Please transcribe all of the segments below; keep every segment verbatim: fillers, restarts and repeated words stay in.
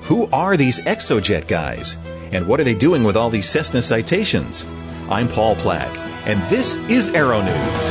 Who are these Exojet guys? And what are they doing with all these Cessna citations? I'm Paul Plack, and this is Aero News.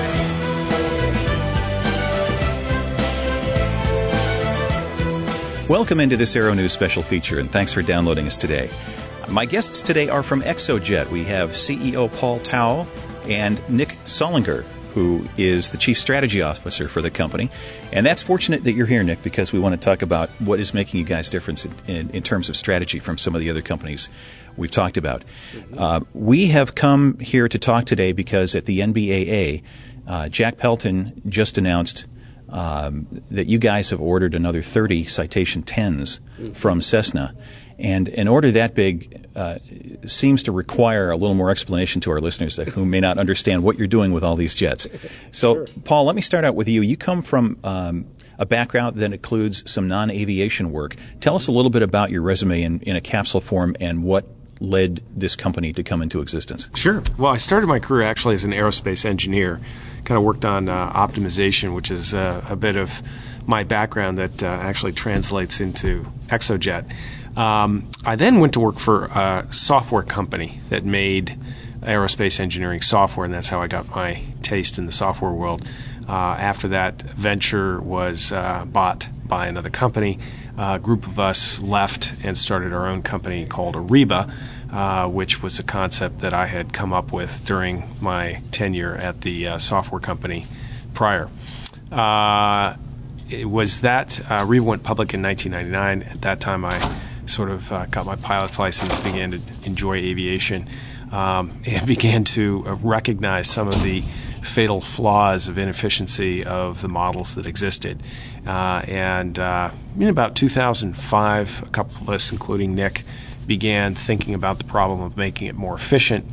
Welcome into this Aero News special feature, and thanks for downloading us today. My guests today are from Exojet. We have C E O Paul Tao and Nick Sollinger, who is the Chief Strategy Officer for the company. And that's fortunate that you're here, Nick, because we want to talk about what is making you guys different in, in, in terms of strategy from some of the other companies we've talked about. Uh, we have come here to talk today because at the N B A A, uh, Jack Pelton just announced um, that you guys have ordered another thirty Citation tens from Cessna. And an order that big uh, seems to require a little more explanation to our listeners that, who may not understand what you're doing with all these jets. So, sure. Paul, let me start out with you. You come from um, a background that includes some non-aviation work. Tell us a little bit about your resume in, in a capsule form and what led this company to come into existence. Sure. Well, I started my career actually as an aerospace engineer. Kind of worked on uh, optimization, which is uh, a bit of my background that uh, actually translates into Exojet. Um, I then went to work for a software company that made aerospace engineering software, and that's how I got my taste in the software world. Uh, after that venture was uh, bought by another company, a group of us left and started our own company called Ariba, uh, which was a concept that I had come up with during my tenure at the uh, software company prior. Uh, it was that uh, Ariba went public in nineteen ninety-nine. At that time, I sort of uh, got my pilot's license, began to enjoy aviation, um, and began to uh, recognize some of the fatal flaws of inefficiency of the models that existed. Uh, and uh, in about two thousand five, a couple of us, including Nick, began thinking about the problem of making it more efficient,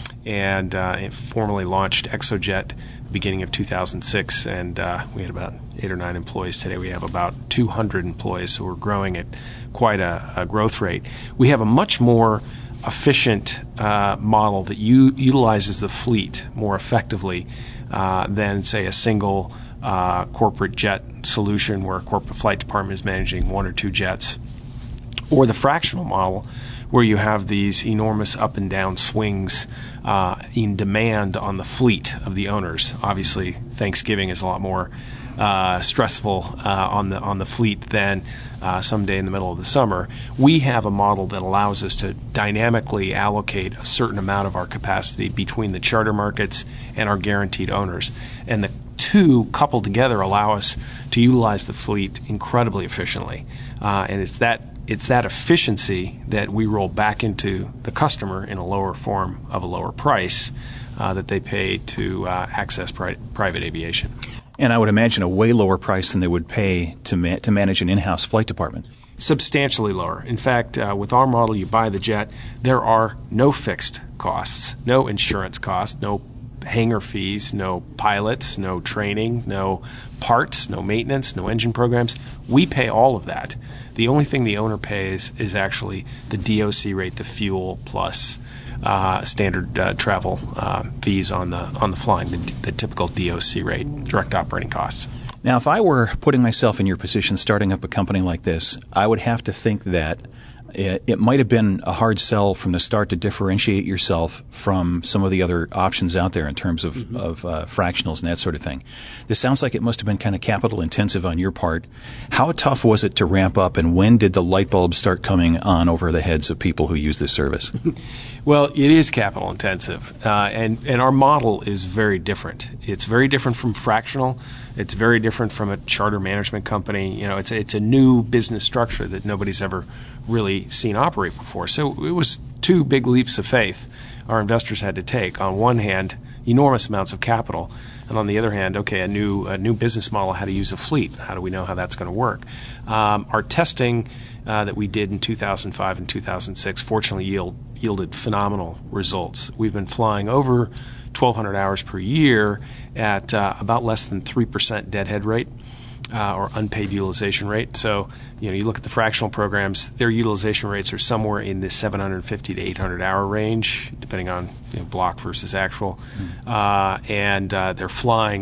and uh, it formally launched Exojet beginning of two thousand six, and uh, we had about eight or nine employees. Today we have about two hundred employees, so we're growing at quite a, a growth rate. We have a much more efficient uh, model that u- utilizes the fleet more effectively uh, than, say, a single uh, corporate jet solution where a corporate flight department is managing one or two jets, or the fractional model where you have these enormous up and down swings uh, in demand on the fleet of the owners. Obviously, Thanksgiving is a lot more uh, stressful uh, on the on the fleet than uh, someday in the middle of the summer. We have a model that allows us to dynamically allocate a certain amount of our capacity between the charter markets and our guaranteed owners. And the two coupled together allow us to utilize the fleet incredibly efficiently. Uh, and it's that It's that efficiency that we roll back into the customer in a lower form of a lower price uh, that they pay to uh, access pri- private aviation. And I would imagine a way lower price than they would pay to ma- to manage an in-house flight department. Substantially lower. In fact, uh, with our model, you buy the jet, there are no fixed costs, no insurance costs, no hangar fees, no pilots, no training, no parts, no maintenance, no engine programs. We pay all of that. The only thing the owner pays is actually the D O C rate, the fuel plus uh, standard uh, travel uh, fees on the on the flying, the, the typical D O C rate, direct operating costs. Now, if I were putting myself in your position, starting up a company like this, I would have to think that it, it might have been a hard sell from the start to differentiate yourself from some of the other options out there in terms of, mm-hmm. of uh, fractionals and that sort of thing. This sounds like it must have been kind of capital intensive on your part. How tough was it to ramp up, and when did the light bulbs start coming on over the heads of people who use this service? Well, it is capital intensive, uh, and, and our model is very different. It's very different from fractional. It's very different from a charter management company. You know, it's it's a new business structure that nobody's ever really seen operate before. So it was two big leaps of faith our investors had to take. On one hand, enormous amounts of capital, and on the other hand, okay, a new a new business model, how to use a fleet. How do we know how that's going to work? Um, our testing uh, that we did in two thousand five and two thousand six fortunately yield, yielded phenomenal results. We've been flying over twelve hundred hours per year at uh, about less than three percent deadhead rate. Uh, or unpaid utilization rate. So, you know, you look at the fractional programs, their utilization rates are somewhere in the seven hundred fifty to eight hundred hour range, depending on, you know, block versus actual. Mm. Uh, and uh, they're flying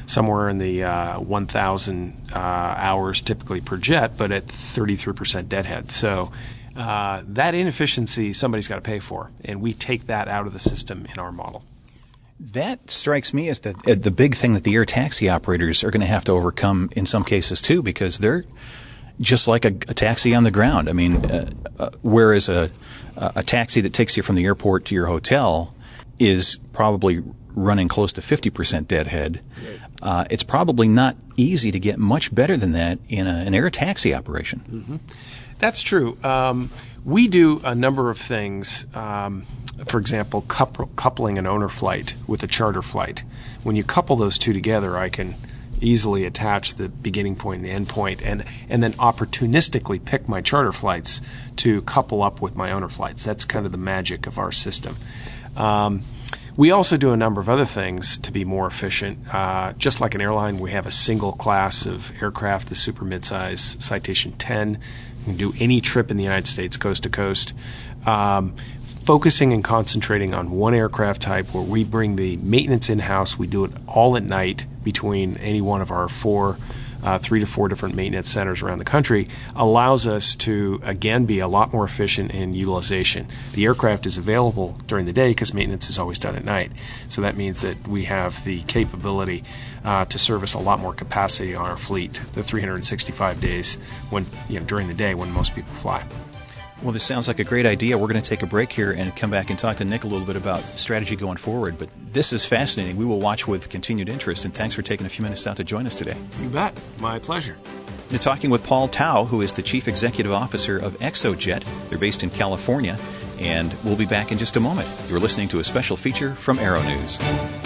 somewhere in the uh, one thousand uh, hours typically per jet, but at thirty-three percent deadhead. So uh, that inefficiency somebody's got to pay for, and we take that out of the system in our model. That strikes me as the the big thing that the air taxi operators are going to have to overcome in some cases too, because they're just like a, a taxi on the ground. I mean, uh, uh, whereas a a taxi that takes you from the airport to your hotel is probably running close to fifty percent deadhead, uh, it's probably not easy to get much better than that in a, an air taxi operation. Mm-hmm. That's true. Um, we do a number of things. Um, for example, couple, coupling an owner flight with a charter flight. When you couple those two together, I can easily attach the beginning point and the end point, and and then opportunistically pick my charter flights to couple up with my owner flights. That's kind of the magic of our system. Um, we also do a number of other things to be more efficient. Uh, just like an airline, we have a single class of aircraft, the super midsize Citation ten. You can do any trip in the United States, coast to coast. Um, focusing and concentrating on one aircraft type where we bring the maintenance in-house. We do it all at night between any one of our four, uh, three to four different maintenance centers around the country, allows us to, again, be a lot more efficient in utilization. The aircraft is available during the day because maintenance is always done at night. So that means that we have the capability uh, to service a lot more capacity on our fleet, the three hundred sixty-five days when, you know, during the day when most people fly. Well, this sounds like a great idea. We're going to take a break here and come back and talk to Nick a little bit about strategy going forward. But this is fascinating. We will watch with continued interest, and thanks for taking a few minutes out to join us today. You bet. My pleasure. We're talking with Paul Tao, who is the Chief Executive Officer of ExoJet. They're based in California, and we'll be back in just a moment. You're listening to a special feature from Aero News.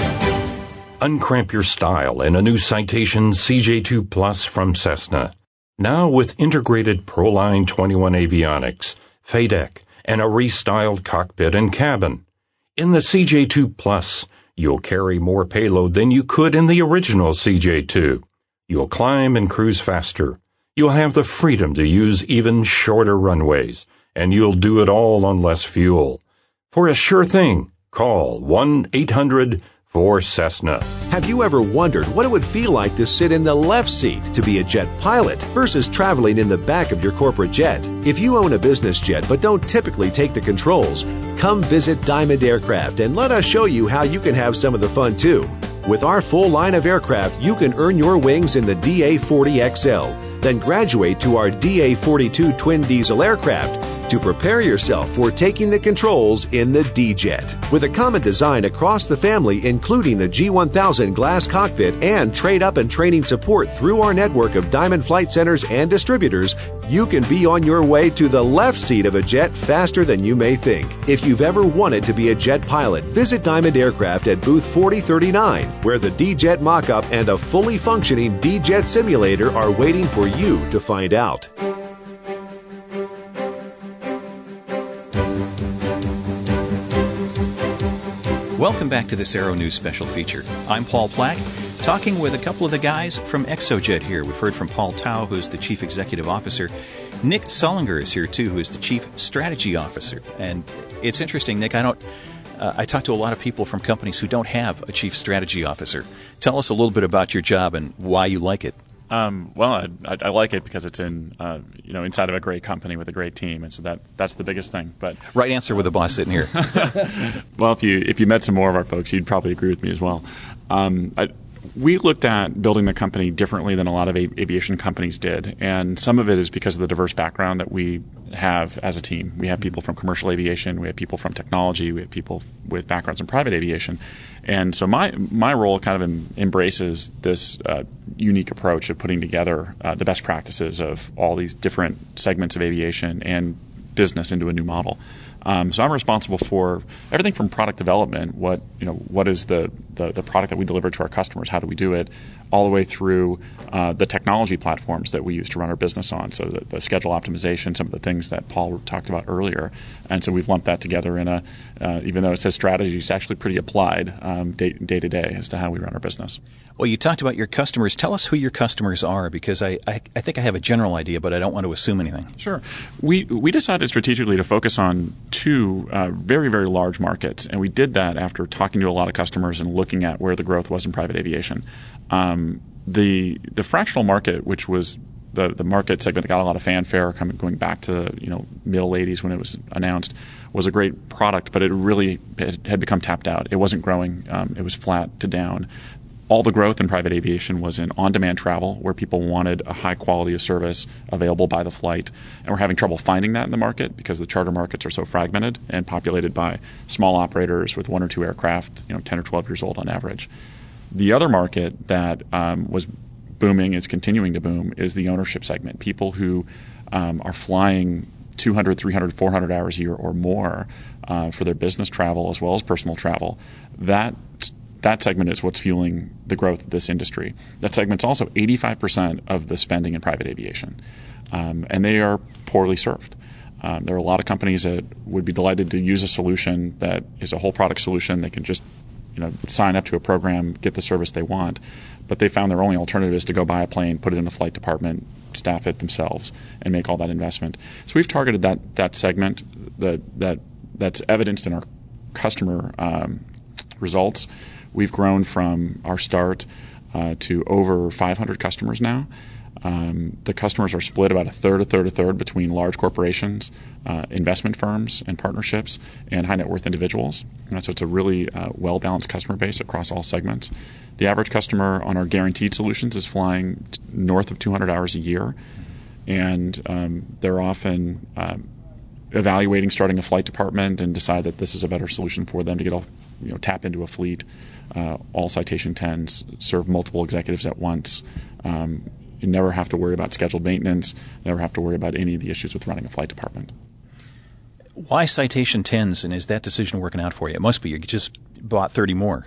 Uncramp your style in a new Citation C J two Plus from Cessna. Now with integrated ProLine twenty-one avionics, F A D E C, and a restyled cockpit and cabin. In the C J two Plus, you'll carry more payload than you could in the original C J two. You'll climb and cruise faster. You'll have the freedom to use even shorter runways, and you'll do it all on less fuel. For a sure thing, call one eight hundred four Cessna. Have you ever wondered what it would feel like to sit in the left seat to be a jet pilot versus traveling in the back of your corporate jet? If you own a business jet but don't typically take the controls, come visit Diamond Aircraft and let us show you how you can have some of the fun too. With our full line of aircraft, you can earn your wings in the D A forty X L, then graduate to our D A forty-two twin diesel aircraft to prepare yourself for taking the controls in the D-Jet. With a common design across the family, including the G one thousand glass cockpit and trade-up and training support through our network of Diamond Flight Centers and distributors, you can be on your way to the left seat of a jet faster than you may think. If you've ever wanted to be a jet pilot, visit Diamond Aircraft at booth forty thirty-nine, where the D-Jet mock-up and a fully functioning D-Jet simulator are waiting for you to find out. Welcome back to this Aero News special feature. I'm Paul Plack, talking with a couple of the guys from ExoJet here. We've heard from Paul Tao, who's the Chief Executive Officer. Nick Solinger is here, too, who is the Chief Strategy Officer. And it's interesting, Nick, I don't... Uh, I talk to a lot of people from companies who don't have a Chief Strategy Officer. Tell us a little bit about your job and why you like it. Um, well, I, I, I like it because it's in, uh, you know, inside of a great company with a great team, and so that that's the biggest thing. But right answer with the boss sitting here. Well, if you if you met some more of our folks, you'd probably agree with me as well. Um, I, we looked at building the company differently than a lot of a- aviation companies did, and some of it is because of the diverse background that we have as a team. We have people from commercial aviation, we have people from technology, we have people with backgrounds in private aviation, and so my my role kind of em- embraces this uh, unique approach of putting together uh, the best practices of all these different segments of aviation and business into a new model. Um, so I'm responsible for everything from product development, what you know, what is the, the, the product that we deliver to our customers, how do we do it, all the way through uh, the technology platforms that we use to run our business on, so the, the schedule optimization, some of the things that Paul talked about earlier. And so we've lumped that together in a, uh, even though it says strategy, it's actually pretty applied um, day, day to day as to how we run our business. Well, you talked about your customers. Tell us who your customers are, because I, I, I think I have a general idea, but I don't want to assume anything. Sure. We we decided strategically to focus on two uh, very, very large markets. And we did that after talking to a lot of customers and looking at where the growth was in private aviation. Um, the the fractional market, which was the, the market segment that got a lot of fanfare coming going back to you know middle eighties when it was announced, was a great product, but it really it had become tapped out. It wasn't growing. Um, it was flat to down. All the growth in private aviation was in on-demand travel, where people wanted a high quality of service available by the flight, and we're having trouble finding that in the market because the charter markets are so fragmented and populated by small operators with one or two aircraft, you know, ten or twelve years old on average. The other market that um, was booming, is continuing to boom, is the ownership segment. People who um, are flying two hundred, three hundred, four hundred hours a year or more uh, for their business travel as well as personal travel. That That segment is what's fueling the growth of this industry. That segment's also eighty-five percent of the spending in private aviation, um, and they are poorly served. Um, there are a lot of companies that would be delighted to use a solution that is a whole product solution. They can just you know, sign up to a program, get the service they want, but they found their only alternative is to go buy a plane, put it in a flight department, staff it themselves, and make all that investment. So we've targeted that that segment that that that's evidenced in our customer um, results. We've grown from our start uh, to over five hundred customers now. Um, the customers are split about a third, a third, a third between large corporations, uh, investment firms and partnerships, and high net worth individuals. And so it's a really uh, well-balanced customer base across all segments. The average customer on our guaranteed solutions is flying t- north of two hundred hours a year, and um, they're often um, evaluating starting a flight department and decide that this is a better solution for them to get a, you know, tap into a fleet, uh, all Citation tens, serve multiple executives at once. Um, you never have to worry about scheduled maintenance, never have to worry about any of the issues with running a flight department. Why Citation tens, and is that decision working out for you? It must be. You just bought thirty more.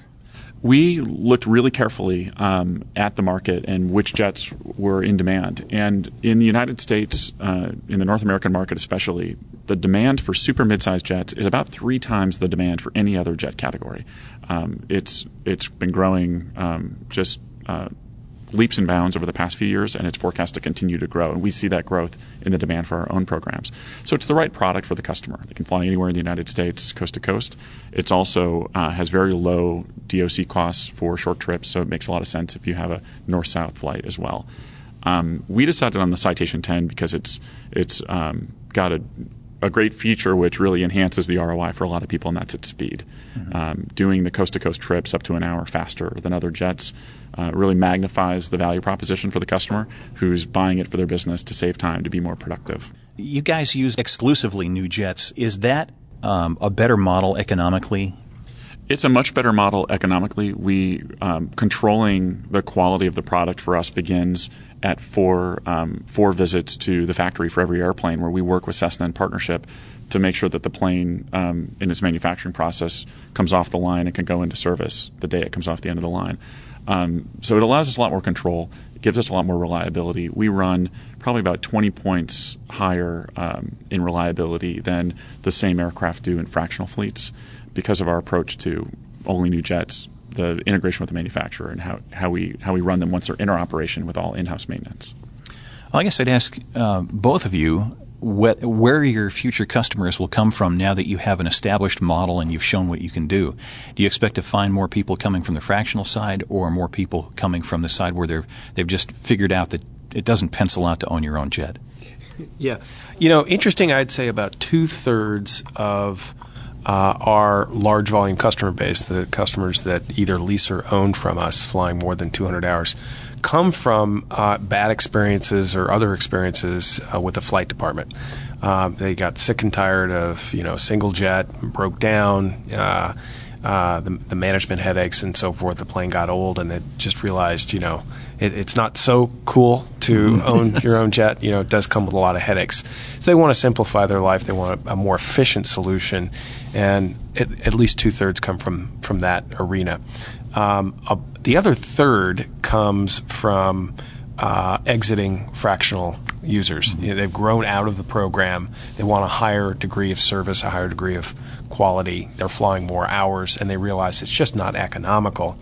We looked really carefully um, at the market and which jets were in demand. And in the United States, uh, in the North American market especially, the demand for super mid-sized jets is about three times the demand for any other jet category. Um, it's it's been growing um, just uh, leaps and bounds over the past few years, and it's forecast to continue to grow. And we see that growth in the demand for our own programs. So it's the right product for the customer. They can fly anywhere in the United States, coast to coast. It's also uh, has very low D O C costs for short trips, so it makes a lot of sense if you have a north-south flight as well. Um, we decided on the Citation ten because it's it's um, got a a great feature which really enhances the R O I for a lot of people, and that's its speed. Mm-hmm. Um, doing the coast-to-coast trips up to an hour faster than other jets uh, really magnifies the value proposition for the customer who's buying it for their business to save time, to be more productive. You guys use exclusively new jets. Is that um, a better model economically? It's a much better model economically. We um, controlling the quality of the product for us begins at four um, four visits to the factory for every airplane, where we work with Cessna in partnership to make sure that the plane um, in its manufacturing process comes off the line and can go into service the day it comes off the end of the line. Um, so it allows us a lot more control. It gives us a lot more reliability. We run probably about twenty points higher um, in reliability than the same aircraft do in fractional fleets, because of our approach to only new jets, the integration with the manufacturer, and how, how we how we run them once they're in our operation with all in-house maintenance. Well, I guess I'd ask uh, both of you wh- where your future customers will come from now that you have an established model and you've shown what you can do. Do you expect to find more people coming from the fractional side, or more people coming from the side where they're they've just figured out that it doesn't pencil out to own your own jet? Yeah. You know, interesting, I'd say about two-thirds of Uh, our large volume customer base, the customers that either lease or own from us flying more than two hundred hours, come from uh, bad experiences or other experiences uh, with the flight department. Um, they got sick and tired of, you know, single jet, broke down, uh, uh, the, the management headaches and so forth. The plane got old, and it just realized, you know, it, it's not so cool to own your own jet. You know, it does come with a lot of headaches. So they want to simplify their life. They want a, a more efficient solution, and it, at least two-thirds come from, from that arena. Um, uh, the other third comes from uh, exiting fractional users. Mm-hmm. You know, they've grown out of the program. They want a higher degree of service, a higher degree of quality. They're flying more hours, and they realize it's just not economical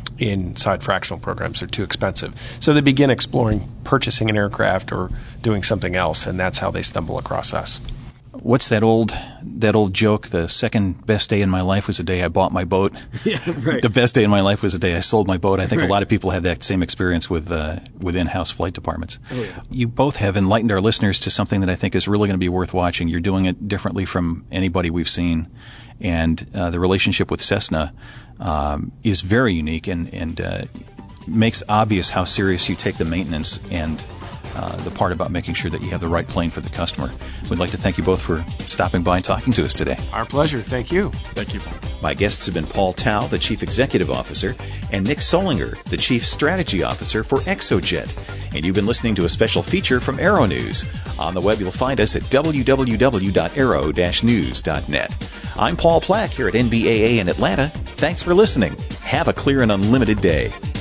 inside fractional programs. They're too expensive. So they begin exploring purchasing an aircraft or doing something else, and that's how they stumble across us. what's that old that old joke? The second best day in my life was the day I bought my boat. Yeah, right. The best day in my life was the day I sold my boat. I think Right. a lot of people had that same experience with uh, with in-house flight departments. Oh, yeah. You both have enlightened our listeners to something that I think is really going to be worth watching. You're doing it differently from anybody we've seen, and uh, the relationship with Cessna um, is very unique and and uh, makes obvious how serious you take the maintenance and uh, the part about making sure that you have the right plane for the customer. We'd like to thank you both for stopping by and talking to us today. Our pleasure. Thank you. Thank you, Paul. My guests have been Paul Tao, the Chief Executive Officer, and Nick Solinger, the Chief Strategy Officer for ExoJet. And you've been listening to a special feature from Aero News. On the web, you'll find us at w w w dot aero dash news dot net. I'm Paul Plack here at N B A A in Atlanta. Thanks for listening. Have a clear and unlimited day.